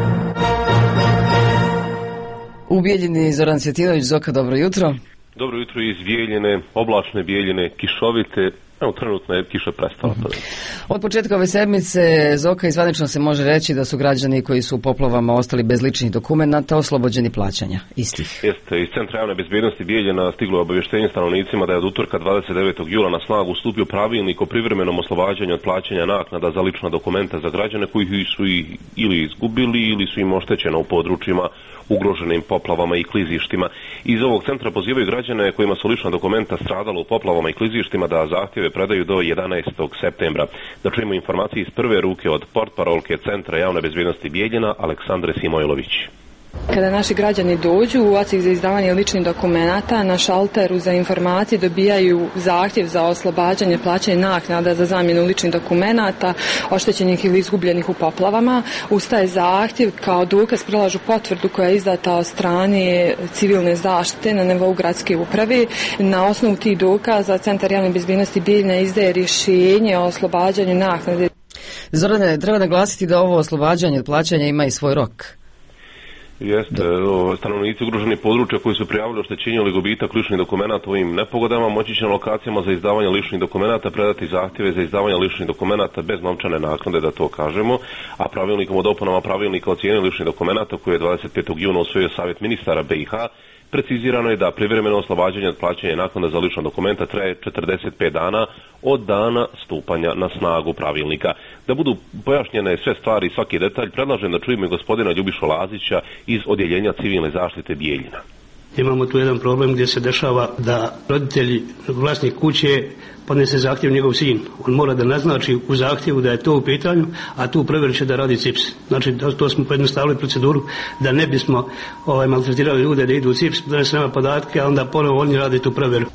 U Bijeljini Zoran Cvjetinović. Zoka, dobro jutro. Dobro jutro iz Bijeljine, oblačne Bijeljine, kišovite, Evo, trenutno je kiša prestala. Mm-hmm. Od početka ove sedmice, Zoka, izvanično se može reći da su građani koji su u poplavama ostali bez ličnih dokumenata oslobođeni plaćanja istih. Jeste, iz Centra javne bezbjednosti Bijeljina stiglo je obavještenje stanovnicima da je od utorka dvadeset devetog jula na snagu stupio pravilnik o privremenom oslobađanju od plaćanja naknada za lična dokumenta za građane koji su ih ili izgubili ili su im oštećena u područjima ugroženim poplavama i klizištima. Iz ovog centra pozivaju građane kojima su lična dokumenta stradala u poplavama i klizištima da zahtjeve predaju do jedanaestog septembra. Da čujemo informacije iz prve ruke od portparolke Centra javne bezbjednosti Bijeljina Aleksandre Simojlović. Kada naši građani dođu u odsjek za izdavanje ličnih dokumenata, na šalteru za informacije dobijaju zahtjev za oslobađanje plaćanja naknada za zamjenu ličnih dokumenata oštećenih ili izgubljenih u poplavama. Uz taj zahtjev kao dokaz prilažu potvrdu koja je izdata od strane civilne zaštite na nivou gradske uprave. Na osnovu tih dokaza Centar javne bezbjednosti Bijeljina izdaje rješenje o oslobađanju naknade. Zorane, treba naglasiti da ovo oslobađanje od plaćanja ima i svoj rok. Jeste, stanovnici ugroženih područja koji su prijavili oštećenje ili gubitak ličnih dokumenata u ovim nepogodama moći će na lokacijama za izdavanje ličnih dokumenata predati zahtjeve za izdavanje ličnih dokumenata bez novčane naknade, da to kažemo, a pravilnikom o dopunama pravilnika o cijeni ličnih dokumenata koji je dvadeset petog juna usvojio Savjet ministara B i H, precizirano je da privremeno oslobađanje od plaćanja naknada za lična dokumenta traje četrdeset pet dana od dana stupanja na snagu pravilnika. Da budu pojašnjene sve stvari i svaki detalj, predlažem da čujemo i gospodina Ljubišu Lazića iz Odjeljenja civilne zaštite Bijeljina. Imamo tu jedan problem gdje se dešava da roditelji, vlasnik kuće, podnese zahtjev njegov sin. On mora da naznači u zahtjevu da je to u pitanju, a tu provjeru će da radi C I P S. Znači, to smo pojednostavili proceduru da ne bismo ovaj, maltretirali ljude da idu u C I P S, da se nema podatke, a onda ponovo oni radi tu provjeru.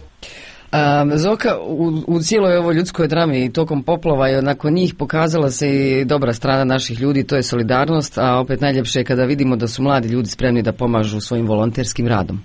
Um, Zoka, u, u cijeloj ovoj ljudskoj drami i tokom poplava je nakon njih pokazala se i dobra strana naših ljudi, to je solidarnost, a opet najljepše je kada vidimo da su mladi ljudi spremni da pomažu svojim volonterskim radom.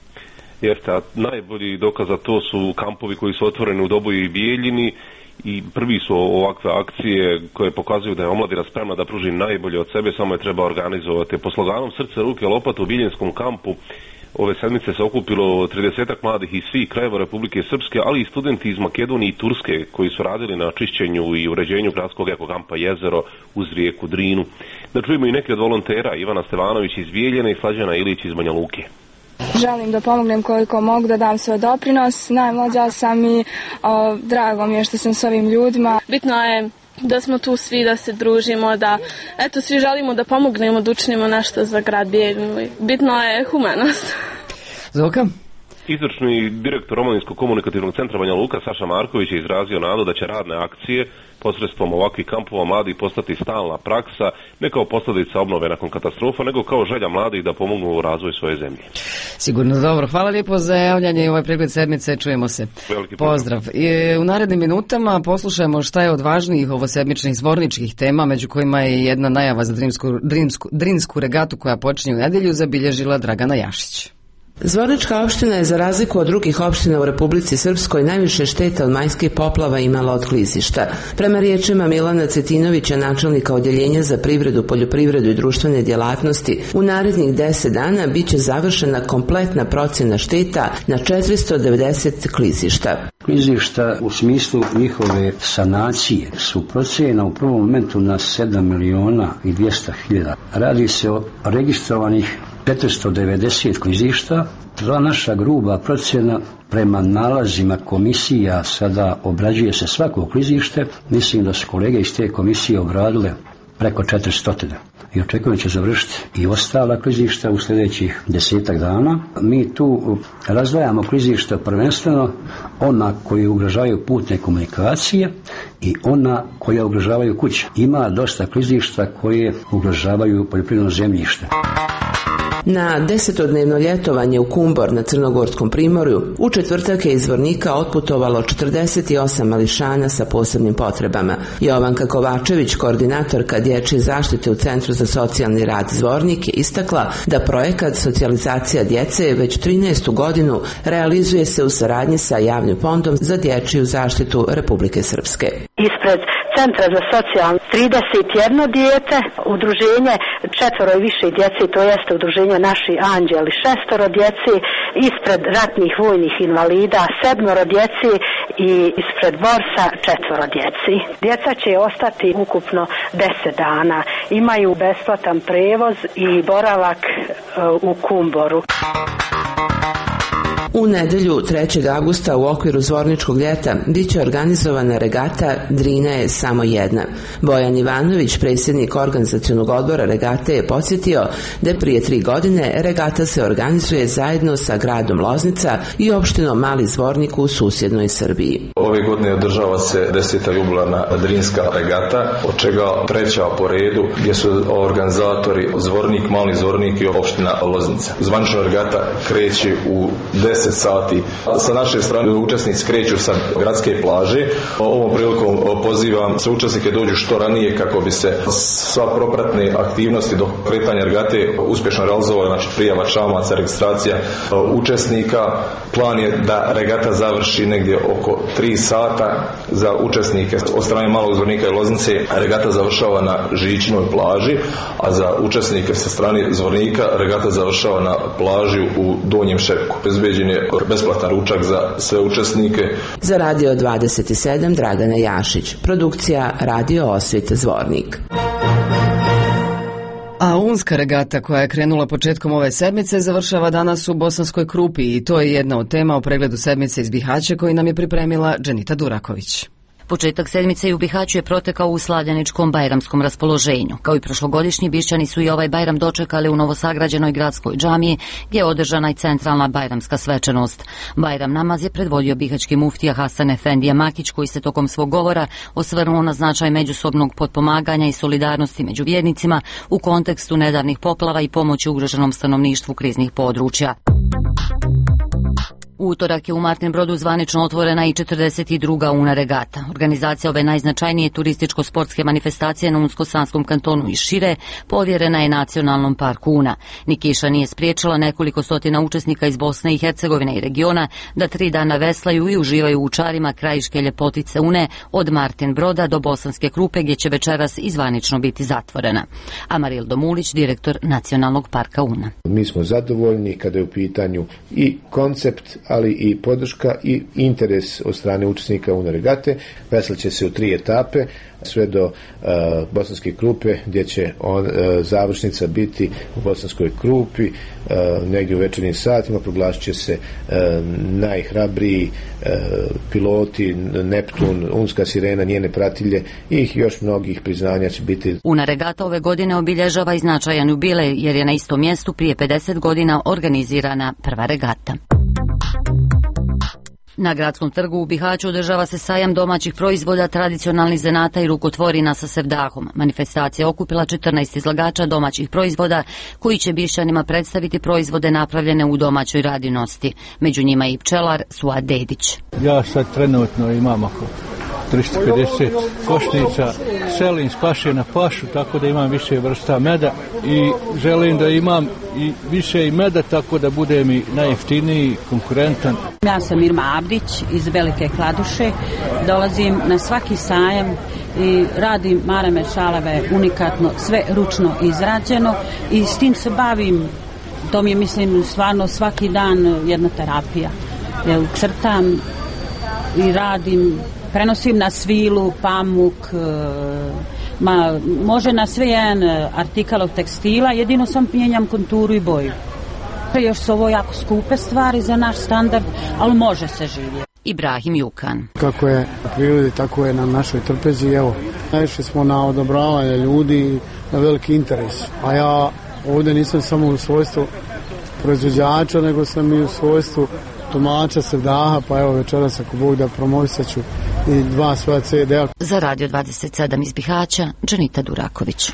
Jeste, a najbolji dokaz za to su kampovi koji su otvoreni u Doboju i Bijeljini i prvi su ovakve akcije koje pokazuju da je omladina spremna da pruži najbolje od sebe, samo je treba organizovati. Po sloganom Srce, ruke, lopatu u Biljinskom kampu ove sedmice se okupilo tridesetak mladih iz svih krajeva Republike Srpske, ali i studenti iz Makedonije i Turske koji su radili na čišćenju i uređenju gradskog ekokampa Jezero uz rijeku Drinu. Da čujemo i neke od volontera, Ivana Stevanović iz Bijeljine i Slađana Ilić iz Banja Luke. Želim da pomognem koliko mogu, da dam svoj doprinos. Najmlađa sam i o, drago mi je što sam s ovim ljudima. Bitno je da smo tu svi, da se družimo, da eto svi želimo da pomognemo, da učinimo nešto za grad Bijeljinu. Bitno je humanost. Zoka? Izvršni direktor Omladinsko-komunikativnog centra Banja Luka Saša Marković je izrazio nadu da će radne akcije posredstvom ovakvih kampova mladih postati stalna praksa, ne kao posljedica obnove nakon katastrofa, nego kao želja mladih da pomognu u razvoju svoje zemlje. Sigurno, dobro. Hvala lijepo za javljanje i ovaj pregled sedmice. Čujemo se. Veliki pozdrav. I u narednim minutama poslušajmo šta je od važnijih ovosedmičnih zborničkih tema, među kojima je jedna najava za Drimsku, Drimsku, Drinsku regatu koja počinje u nedjelju zabilježila Dragana Jašić. Zvornička opština je za razliku od drugih opština u Republici Srpskoj najviše šteta od majskih poplava imala od klizišta. Prema riječima Milana Cetinovića, načelnika Odjeljenja za privredu, poljoprivredu i društvene djelatnosti, u narednih deset dana bit će završena kompletna procjena šteta na četiristo devedeset klizišta. Klizišta u smislu njihove sanacije su procijenjena u prvom momentu na sedam miliona i dvjesto hiljada. Radi se o registrovanih četiristo devedeset klizišta. Za naša gruba procjena prema nalazima komisija sada obrađuje se svako klizište. Mislim da su kolege iz te komisije obradile preko četiristo i očekujem će završiti i ostala klizišta u sljedećih desetak dana. Mi tu razdvajamo klizišta prvenstveno ona koji ugrožavaju putne komunikacije i ona koja ugrožavaju kuće. Ima dosta klizišta koje ugrožavaju poljoprivredno zemljište. Na desetodnevno ljetovanje u Kumbor na Crnogorskom primorju u četvrtak je iz Zvornika otputovalo četrdeset osam mališana sa posebnim potrebama. Jovanka Kovačević, koordinatorka dječje zaštite u Centru za socijalni rad Zvornik, je istakla da projekat socijalizacija djece već trinaestu godinu realizuje se u saradnji sa Javnim fondom za dječju zaštitu Republike Srpske. ispred Centra za socijalno trideset jedno dijete, udruženje četvoro i više djece, to jeste udruženje Naši anđeli, šestoro djeci, ispred ratnih vojnih invalida sedmoro djeci i ispred Borsa četvoro djeci. Djeca će ostati ukupno deset dana. Imaju besplatan prevoz i boravak u Kumboru. U nedelju trećeg avgusta u okviru Zvorničkog ljeta biće organizovana regata Drina je samo jedna. Bojan Ivanović, predsjednik organizacionog odbora regate, je podsjetio da prije tri godine regata se organizuje zajedno sa gradom Loznica i opštinom Mali Zvornik u susjednoj Srbiji. Ove godine održava se deseta jubilarna Drinska regata, od čega treća po redu, gdje su organizatori Zvornik, Mali Zvornik i opština Loznica. Zvanična regata kreće u deset sati. Sa naše strane učesnici kreću sa gradske plaže. Ovom prilikom pozivam sve učesnike dođu što ranije kako bi se sva propratne aktivnosti do kretanja regate uspješno realizovale, znači prijava čamaca, registracija učesnika. Plan je da regata završi negdje oko tri sata za učesnike od strane Malog Zvornika i Loznice. Regata završava na Žičinoj plaži, a za učesnike sa strane Zvornika regata završava na plaži u Donjem Šepku. Bezbeđen je besplatan ručak za sve učesnike. Za Radio dvadeset sedam Dragana Jašić, produkcija Radio Osvit Zvornik. A unska regata koja je krenula početkom ove sedmice završava danas u Bosanskoj Krupi i to je jedna od tema o pregledu sedmice iz Bihaća koji nam je pripremila Dženita Duraković. Početak sedmice u Bihaću je protekao u slavljaničkom bajramskom raspoloženju. Kao i prošlogodišnji, Bišćani su i ovaj bajram dočekali u novosagrađenoj gradskoj džamiji, gdje je održana i centralna bajramska svečanost. Bajram namaz je predvodio bihaćki muftija Hasan Efendija Makić, koji se tokom svog govora osvrnuo na značaj međusobnog potpomaganja i solidarnosti među vjernicima u kontekstu nedavnih poplava i pomoći ugroženom stanovništvu kriznih područja. U utorak je u Martinbrodu zvanično otvorena i četrdeset druga Una regata. Organizacija ove najznačajnije turističko-sportske manifestacije na Unsko-Sanskom kantonu i šire povjerena je Nacionalnom parku Una. Ni kiša nije spriječila nekoliko stotina učesnika iz Bosne i Hercegovine i regiona da tri dana veslaju i uživaju u čarima krajiške ljepotice Une od Martinbroda do Bosanske Krupe, gdje će večeras i zvanično biti zatvorena. Amarildo Mulić, direktor Nacionalnog parka Una. Mi smo zadovoljni kada je u pitanju i koncept, ali i podrška i interes od strane učesnika Una regate. Veslaće se u tri etape, sve do uh, Bosanske Krupe, gdje će on, uh, završnica biti u Bosanskoj Krupi, uh, negdje u večernjim satima. Proglasit će se uh, najhrabriji uh, piloti, Neptun, Unska sirena, njene pratilje i još mnogih priznanja će biti. Una regata ove godine obilježava i značajan jubilej, jer je na istom mjestu prije pedeset godina organizirana prva regata. Na gradskom trgu u Bihaću održava se sajam domaćih proizvoda, tradicionalnih zanata i rukotvorina sa sevdahom. Manifestacija okupila četrnaest izlagača domaćih proizvoda koji će Bišćanima predstaviti proizvode napravljene u domaćoj radinosti. Među njima i pčelar Suad Dedić. Ja sad trenutno imam oko tristo pedeset košnica, selim s paše na pašu, tako da imam više vrsta meda i želim da imam i više i meda, tako da budem i najjeftiniji, konkurentan. Ja sam Irma Abdić iz Velike Kladuše, dolazim na svaki sajam i radim marame, šalave, unikatno, sve ručno izrađeno i s tim se bavim. To mi je, mislim, stvarno svaki dan jedna terapija. Ja crtam i radim, prenosim na svilu, pamuk, ma, može na sve jedan artikal od tekstila, jedino sam mijenjam konturu i boju. Još su ovo jako skupe stvari za naš standard, ali može se živjeti. Ibrahim Jukan. Kako je na prirodi, tako je na našoj trpezi. Evo, najviše smo na odobravanje ljudi, na veliki interes. A ja ovdje nisam samo u svojstvu proizvođača, nego sam i u svojstvu tumača sevdaha, pa evo večeras ako Bog da promovisat ću i dva svoja ce de a. Za Radio dvadeset sedam iz Bihaća, Dženita Duraković.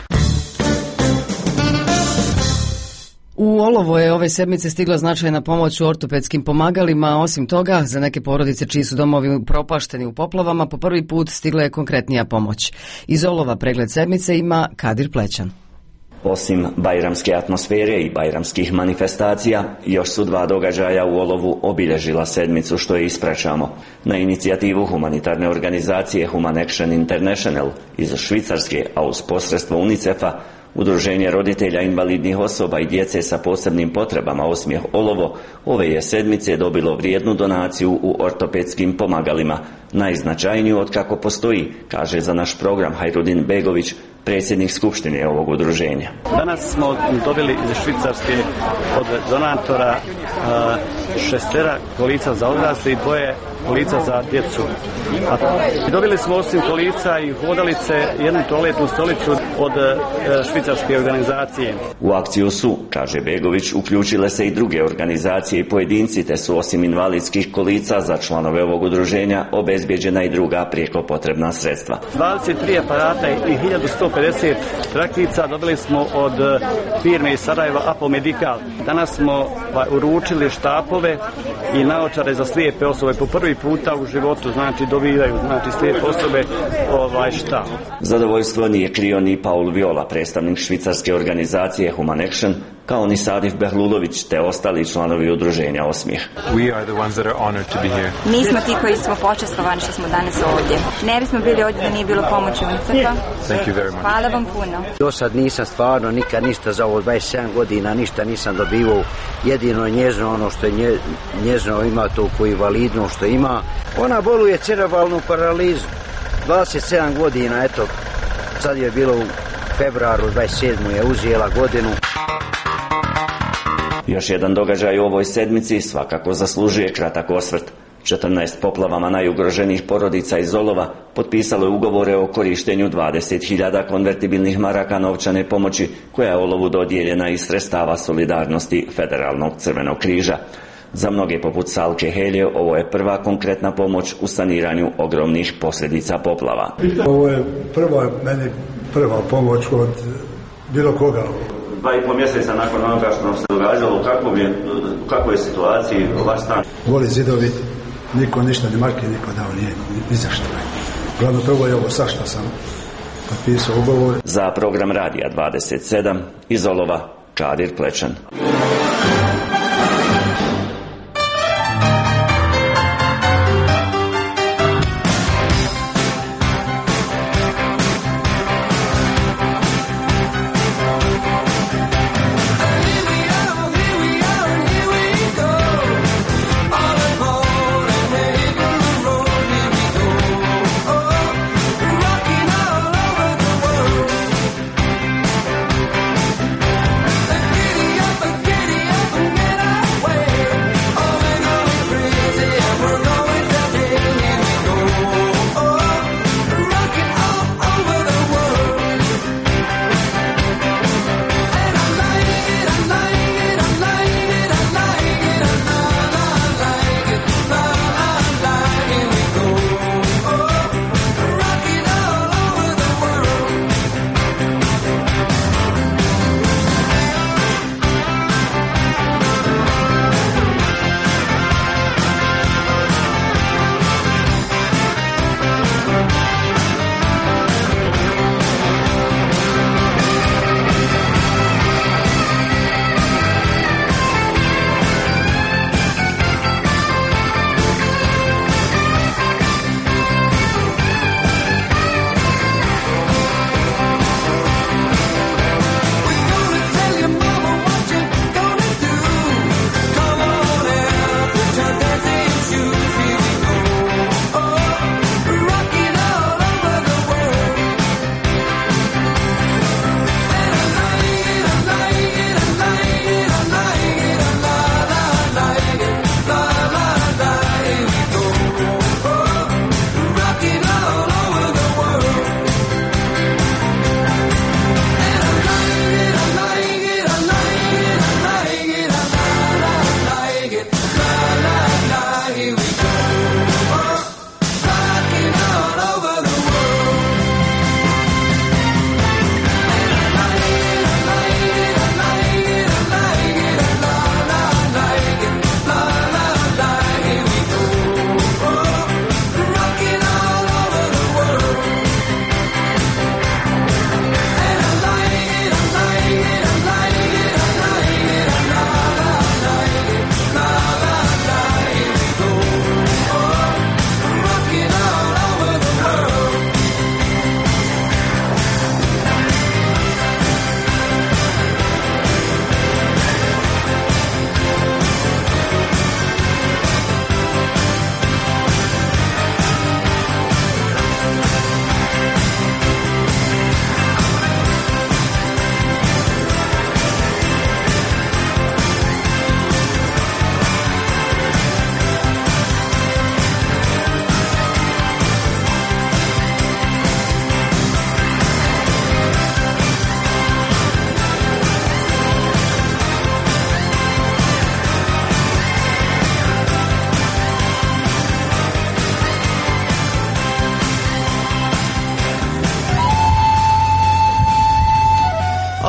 U Olovo je ove sedmice stigla značajna pomoć u ortopedskim pomagalima. Osim toga, za neke porodice čiji su domovi propašteni u poplavama, po prvi put stigla je konkretnija pomoć. Iz Olova pregled sedmice ima Kadir Plećan. Osim bajramske atmosfere i bajramskih manifestacija, još su dva događaja u olovu obilježila sedmicu što je ispraćamo. Na inicijativu humanitarne organizacije Human Action International iz Švicarske, a uz posredstvo UNICEF-a, Udruženje roditelja invalidnih osoba i djece sa posebnim potrebama Osmijeh Olovo ove je sedmice dobilo vrijednu donaciju u ortopedskim pomagalima, najznačajniju od kako postoji, kaže za naš program Hajrudin Begović, predsjednik skupštine ovog udruženja. Danas smo dobili iz Švicarske od donatora šestera kolica za odrasle i dvoje kolica za djecu. A dobili smo osim kolica i hodalice jednu toaletnu stolicu od švicarske organizacije. U akciju su, kaže Begović, uključile se i druge organizacije i pojedinci, te su osim invalidskih kolica za članove ovog udruženja obezbjeđena i druga prijeko potrebna sredstva. dvadeset tri aparata i hiljadu sto pedeset traktica dobili smo od firme iz Sarajeva Apo Medical. Danas smo uručili štapove i naočare za slijepe osobe. Po prvi puta u životu, znači dobivaju, znači slijepe osobe ovaj štap. Zadovoljstvo nije krio ni Paul Viola, predstavnik švicarske organizacije Human Action, kao ni Sadif Behlulović te ostali članovi udruženja Osmijeh. Mi smo ti koji smo počastvovani što smo danas ovdje. Ne bismo bili ovdje da nije bilo pomoći UNICEF-a. Hvala vam puno. Do sad nisam stvarno nikad ništa za ovo dvadeset sedam godina, ništa nisam dobivao. Jedino je njezno ono što je nje, njezno ima to koji validno što ima. Ona boluje cerebralnu paralizu. dvadeset sedam godina, eto, sad je bilo u februaru dvadeset sedmog je uzela godinu. Još jedan događaj u ovoj sedmici svakako zaslužuje kratak osvrt. četrnaest poplavama najugroženijih porodica iz Olova potpisalo je ugovore o korištenju dvadeset hiljada konvertibilnih maraka novčane pomoći koja je Olovu dodijeljena iz sredstava solidarnosti Federalnog crvenog križa. Za mnoge poput Salke Helje ovo je prva konkretna pomoć u saniranju ogromnih posljedica poplava. Ovo je prva, meni prva pomoć od bilo koga. Dva i pol mjeseca nakon onoga što nam se događalo, kako je, kako je situaciji vaš stan? Goli zidovi, niko ništa ne marke, niko dao nije, ni zašto. Glavno prvo je ovo sa što sam potpisao ugovor. Za program Radija dvadeset sedam iz Olova, Čadir Plečan. Giddy up, giddy up.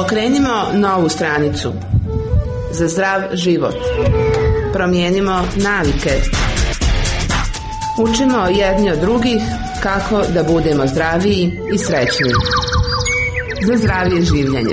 Okrenimo novu stranicu. Za zdrav život. Promijenimo navike. Učimo jedni od drugih kako da budemo zdraviji i srećniji. Za zdravije življenje.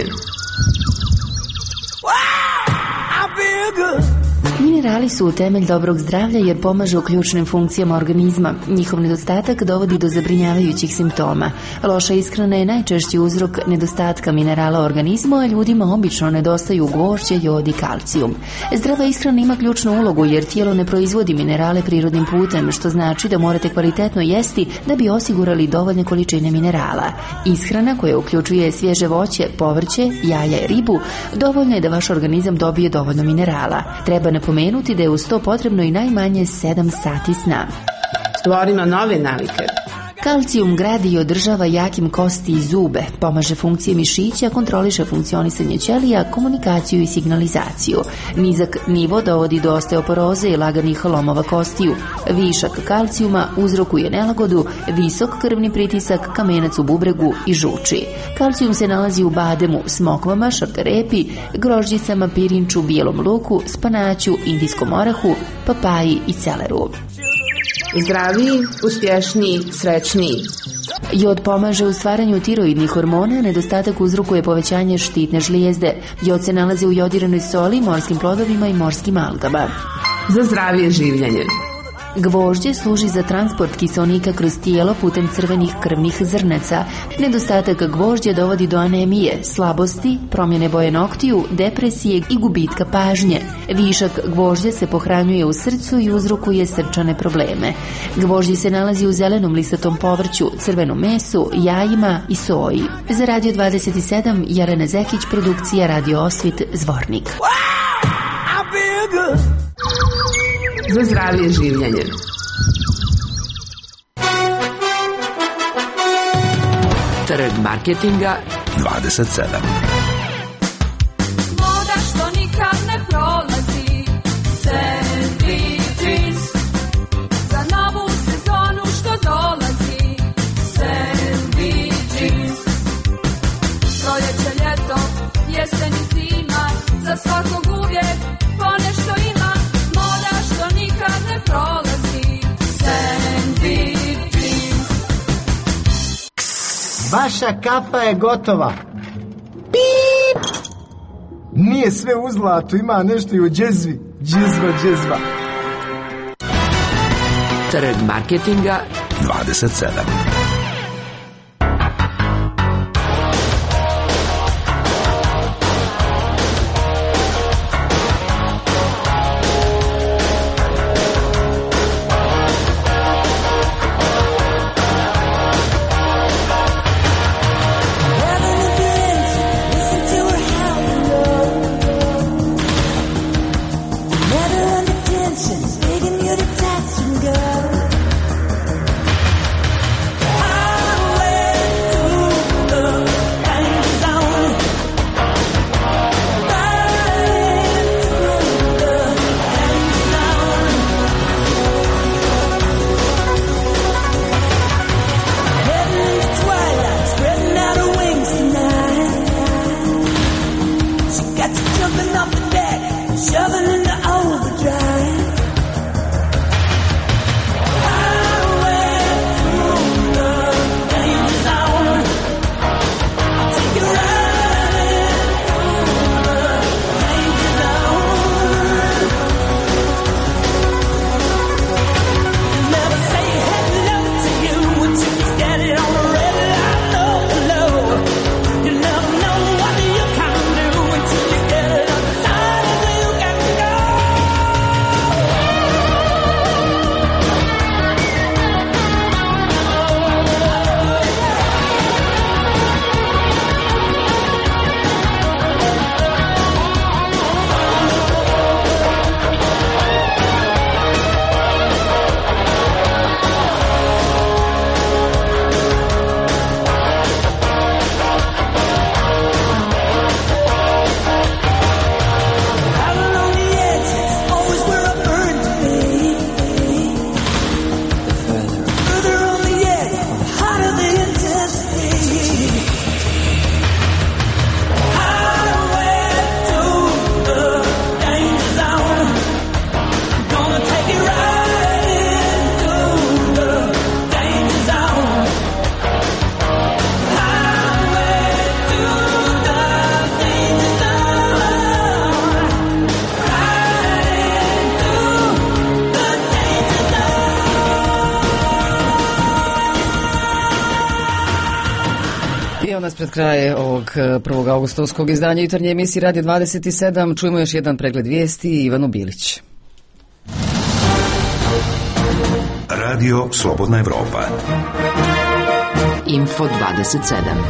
Minerali su temelj dobrog zdravlja jer pomažu ključnim funkcijama organizma. Njihov nedostatak dovodi do zabrinjavajućih simptoma. Loša ishrana je najčešći uzrok nedostatka minerala u organizmu, a ljudima obično nedostaju gvožđe, jod i kalcijum. Zdrava ishrana ima ključnu ulogu jer tijelo ne proizvodi minerale prirodnim putem, što znači da morate kvalitetno jesti da bi osigurali dovoljne količine minerala. Ishrana koja uključuje svježe voće, povrće, jaja i ribu dovoljno je da vaš organizam dobije dovoljno minerala. Treba napomenuti da je uz to potrebno i najmanje sedam sati sna. Stvorimo nove navike. Kalcijum gradi i održava jakim kosti i zube, pomaže funkcije mišića, kontroliše funkcionisanje ćelija, komunikaciju i signalizaciju. Nizak nivo dovodi do osteoporoze i laganih lomova kostiju. Višak kalcijuma uzrokuje nelagodu, visok krvni pritisak, kamenac u bubregu i žuči. Kalcijum se nalazi u bademu, smokvama, šargarepi, grožđicama, pirinču, bijelom luku, spanaću, indijskom orahu, papaji i celeru. Zdraviji, uspješniji, srećniji. Jod pomaže u stvaranju tiroidnih hormona, nedostatak uzrokuje povećanje štitne žlijezde. Jod se nalazi u jodiranoj soli, morskim plodovima i morskim algama. Za zdravije življenje. Gvožđe služi za transport kiseonika kroz tijelo putem crvenih krvnih zrnaca. Nedostatak gvožđa dovodi do anemije, slabosti, promjene boje noktiju, depresije i gubitka pažnje. Višak gvožđa se pohranjuje u srcu i uzrokuje srčane probleme. Gvožđe se nalazi u zelenom listatom povrću, crvenom mesu, jajima i soji. Za Radio dvadeset sedam, Jelena Zekić, produkcija Radio Osvit, Zvornik. Za zdravije življenje. Trg marketinga dvadeset sedam. Moda što nikad ne prolazi, Sandy jeans. Za novu sezonu što dolazi, Sandy jeans. Proljeće, ljeto, jesen i zima, za svakog uvijek ponešto ima. Moda što nikad ne prolazi, Sandy jeans. Vaša kapa je gotova. Pip! Nije sve u zlatu, ima nešto i u džezvi. Džezva, džezva. Trg marketinga dvadeset sedam. Evo nas pred kraje ovog prvog augustovskog izdanja jutarnje emisije Radio dvadeset sedam. Čujemo još jedan pregled vijesti i Ivanu Bilić. Radio Slobodna Evropa. Info dvadeset sedam.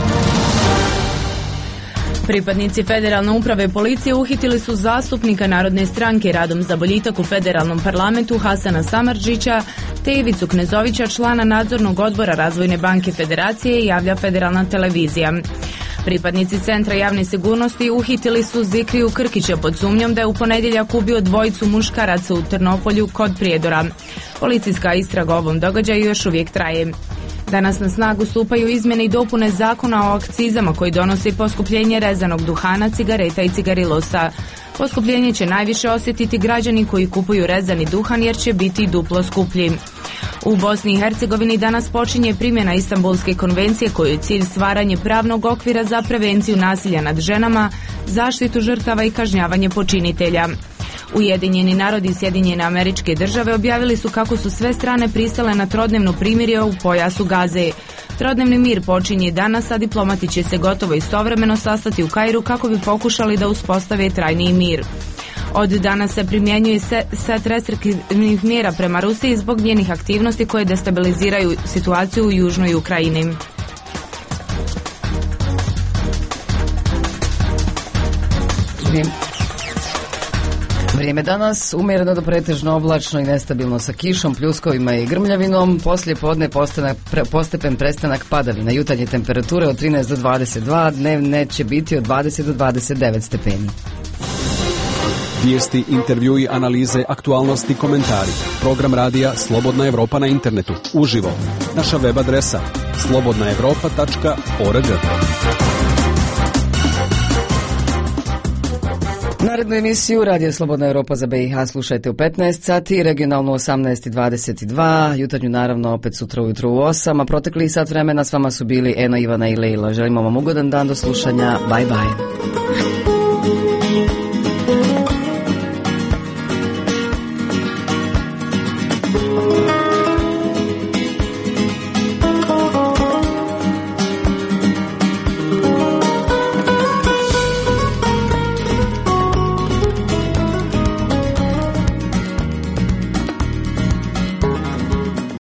Pripadnici Federalne uprave policije uhitili su zastupnika Narodne stranke Radom za boljitak u Federalnom parlamentu Hasana Samardžića te Ivicu Knezovića, člana nadzornog odbora Razvojne banke Federacije, javlja Federalna televizija. Pripadnici Centra javne sigurnosti uhitili su Zikriju Krkića pod sumnjom da je u ponedjeljak ubio dvojicu muškaraca u Trnopolju kod Prijedora. Policijska istraga o ovom događaju još uvijek traje. Danas na snagu stupaju izmjene i dopune zakona o akcizama koji donosi poskupljenje rezanog duhana, cigareta i cigarilosa. Poskupljenje će najviše osjetiti građani koji kupuju rezani duhan jer će biti duplo skuplji. U Bosni i Hercegovini danas počinje primjena Istanbulske konvencije koju je cilj stvaranje pravnog okvira za prevenciju nasilja nad ženama, zaštitu žrtava i kažnjavanje počinitelja. Ujedinjeni narodi i Sjedinjene Američke Države objavili su kako su sve strane pristale na trodnevno primirje u pojasu Gaze. Trodnevni mir počinje danas, a diplomati će se gotovo istovremeno sastati u Kairu kako bi pokušali da uspostave trajniji mir. Od danas se primjenjuje set restriktivnih mjera prema Rusiji zbog njenih aktivnosti koje destabiliziraju situaciju u južnoj Ukrajini. Vrijeme danas umjereno do pretežno oblačno i nestabilno sa kišom, pljuskovima i grmljavinom. Poslije podne postanak, pre, postepen prestanak padavina. Jutarnje temperature od trinaest do dvadeset dva, dnevne će biti od dvadeset do dvadeset devet stepeni. Vijesti, intervjui, analize, aktualnosti, komentari. Program radija Slobodna Evropa na internetu. Uživo. Naša web adresa slobodna evropa tačka org. Narednu emisiju Radio Slobodna Evropa za B i H slušajte u petnaest sati, regionalno osamnaest i dvadeset dva, jutarnju naravno opet sutra ujutro u osam, a protekli sat vremena s vama su bili Ena, Ivana i Lejla. Želimo vam ugodan dan, do slušanja, bye bye.